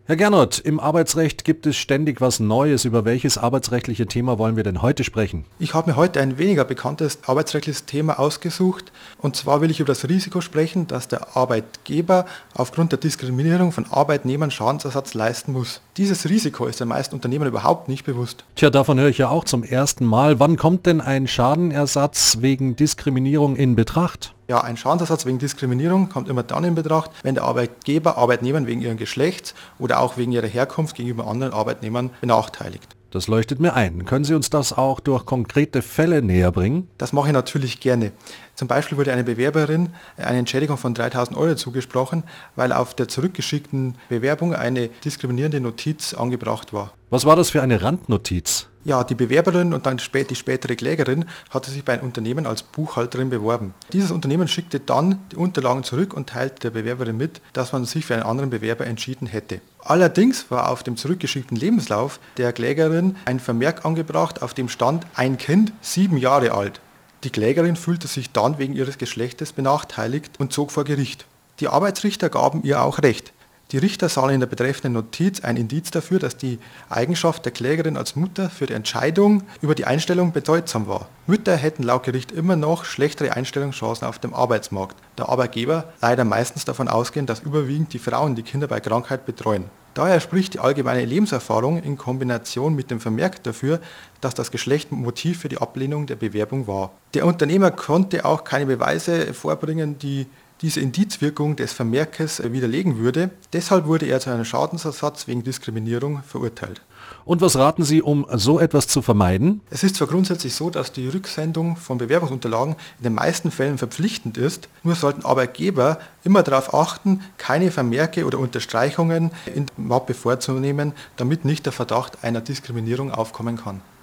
Herr Gernot, im Arbeitsrecht gibt es ständig was Neues. Über welches arbeitsrechtliche Thema wollen wir denn heute sprechen? Ich habe mir heute ein weniger bekanntes arbeitsrechtliches Thema ausgesucht. Und zwar will ich über das Risiko sprechen, dass der Arbeitgeber aufgrund der Diskriminierung von Arbeitnehmern Schadensersatz leisten muss. Dieses Risiko ist den meisten Unternehmen überhaupt nicht bewusst. Tja, davon höre ich ja auch zum ersten Mal. Wann kommt denn ein Schadenersatz wegen Diskriminierung in Betracht? Ja, ein Schadensersatz wegen Diskriminierung kommt immer dann in Betracht, wenn der Arbeitgeber Arbeitnehmern wegen ihrem Geschlechts oder auch wegen ihrer Herkunft gegenüber anderen Arbeitnehmern benachteiligt. Das leuchtet mir ein. Können Sie uns das auch durch konkrete Fälle näher bringen? Das mache ich natürlich gerne. Zum Beispiel wurde eine Bewerberin eine Entschädigung von 3.000 Euro zugesprochen, weil auf der zurückgeschickten Bewerbung eine diskriminierende Notiz angebracht war. Was war das für eine Randnotiz? Ja, die Bewerberin und dann die spätere Klägerin hatte sich bei einem Unternehmen als Buchhalterin beworben. Dieses Unternehmen schickte dann die Unterlagen zurück und teilte der Bewerberin mit, dass man sich für einen anderen Bewerber entschieden hätte. Allerdings war auf dem zurückgeschickten Lebenslauf der Klägerin ein Vermerk angebracht, auf dem stand ein Kind, 7 Jahre alt. Die Klägerin fühlte sich dann wegen ihres Geschlechtes benachteiligt und zog vor Gericht. Die Arbeitsrichter gaben ihr auch Recht. Die Richter sahen in der betreffenden Notiz ein Indiz dafür, dass die Eigenschaft der Klägerin als Mutter für die Entscheidung über die Einstellung bedeutsam war. Mütter hätten laut Gericht immer noch schlechtere Einstellungschancen auf dem Arbeitsmarkt, da Arbeitgeber leider meistens davon ausgehen, dass überwiegend die Frauen die Kinder bei Krankheit betreuen. Daher spricht die allgemeine Lebenserfahrung in Kombination mit dem Vermerk dafür, dass das Geschlecht Motiv für die Ablehnung der Bewerbung war. Der Unternehmer konnte auch keine Beweise vorbringen, die diese Indizwirkung des Vermerkes widerlegen würde. Deshalb wurde er zu einem Schadensersatz wegen Diskriminierung verurteilt. Und was raten Sie, um so etwas zu vermeiden? Es ist zwar grundsätzlich so, dass die Rücksendung von Bewerbungsunterlagen in den meisten Fällen verpflichtend ist, nur sollten Arbeitgeber immer darauf achten, keine Vermerke oder Unterstreichungen in Mappe vorzunehmen, damit nicht der Verdacht einer Diskriminierung aufkommen kann.